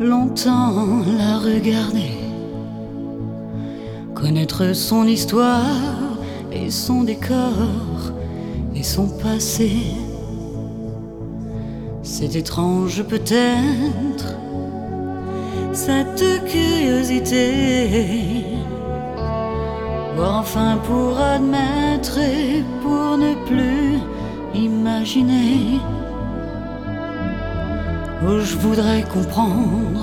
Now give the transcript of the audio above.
Longtemps la regarder, connaître son histoire et son décor et son passé. C'est étrange peut-être, cette curiosité, voir enfin pour admettre et pour ne plus imaginer. Où je voudrais comprendre